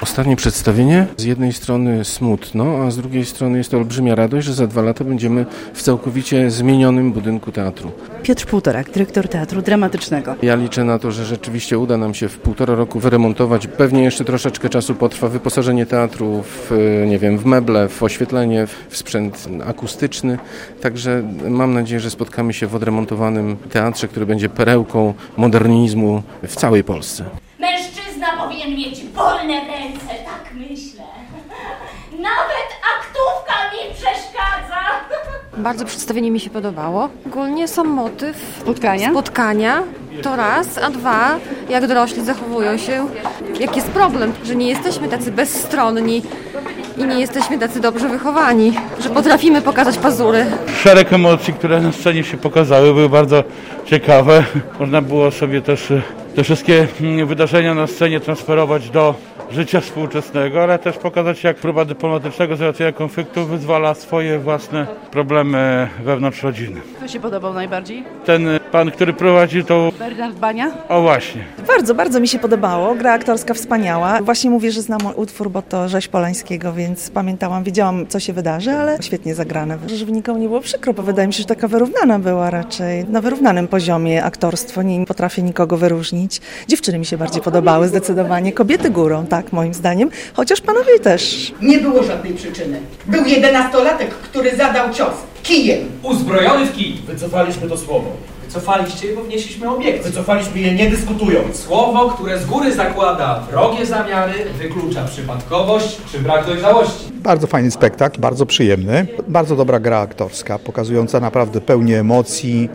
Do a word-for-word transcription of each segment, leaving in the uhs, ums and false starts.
Ostatnie przedstawienie, z jednej strony smutno, a z drugiej strony jest to olbrzymia radość, że za dwa lata będziemy w całkowicie zmienionym budynku teatru. Piotr Półtorak, dyrektor Teatru Dramatycznego. Ja liczę na to, że rzeczywiście uda nam się w półtora roku wyremontować. Pewnie jeszcze troszeczkę czasu potrwa wyposażenie teatru w, nie wiem, w meble, w oświetlenie, w sprzęt akustyczny. Także mam nadzieję, że spotkamy się w odremontowanym teatrze, który będzie perełką modernizmu w całej Polsce. Mężczyzna powinien mieć wolne ręce, tak myślę. Nawet aktówka mi przeszkadza. Bardzo przedstawienie mi się podobało. Ogólnie sam motyw Spotkania? spotkania to raz, a dwa, jak dorośli zachowują się, jak jest problem, że nie jesteśmy tacy bezstronni i nie jesteśmy tacy dobrze wychowani, że potrafimy pokazać pazury. Szereg emocji, które na scenie się pokazały, były bardzo ciekawe. Można było sobie też te wszystkie wydarzenia na scenie transferować do życia współczesnego, ale też pokazać, jak próba dyplomatycznego załatwienia konfliktu wyzwala swoje własne problemy wewnątrz rodziny. Kto się podobał najbardziej? Ten pan, który prowadzi tą... Bernard Bania? O właśnie. Bardzo, bardzo mi się podobało. Gra aktorska wspaniała. Właśnie mówię, że znam utwór, bo to Rzeź Polańskiego, więc pamiętałam, wiedziałam, co się wydarzy, ale świetnie zagrane. Żeby nikomu nie było przykro, bo wydaje mi się, że taka wyrównana była raczej. Na wyrównanym poziomie aktorstwo, nie potrafię nikogo wyróżnić. Dziewczyny mi się bardziej podobały zdecydowanie. Kobiety górą, tak moim zdaniem, chociaż panowie też. Nie było żadnej przyczyny. Był jedenastolatek, który zadał cios kijem. Uzbrojony w kij. Wycofaliśmy to słowo. Wycofaliście je, bo wnieśliśmy obiekcję. Wycofaliśmy je nie dyskutując. Słowo, które z góry zakłada wrogie zamiary, wyklucza przypadkowość czy brak dojrzałości. Bardzo fajny spektakl, bardzo przyjemny. Bardzo dobra gra aktorska, pokazująca naprawdę pełnię emocji,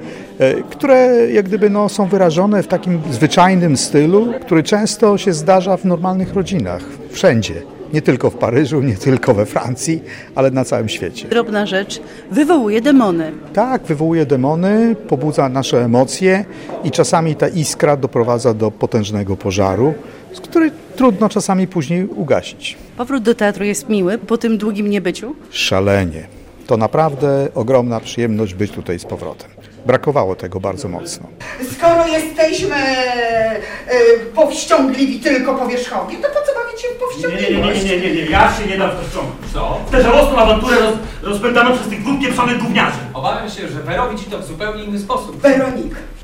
które jak gdyby no, są wyrażone w takim zwyczajnym stylu, który często się zdarza w normalnych rodzinach, wszędzie. Nie tylko w Paryżu, nie tylko we Francji, ale na całym świecie. Drobna rzecz, wywołuje demony. Tak, wywołuje demony, pobudza nasze emocje i czasami ta iskra doprowadza do potężnego pożaru, z której trudno czasami później ugasić. Powrót do teatru jest miły po tym długim niebyciu? Szalenie. To naprawdę ogromna przyjemność być tutaj z powrotem. Brakowało tego bardzo mocno. Skoro jesteśmy e, powściągliwi tylko powierzchownie, to po co bawić się w powściągliwość? Nie, nie, nie, nie, nie, nie. Ja się nie dam powściągnąć. Co? Tę żałosną awanturę roz, rozpętaną przez tych dwóch pieprzonych gówniarzy. Obawiam się, że Wero widzi to w zupełnie inny sposób. Weronik,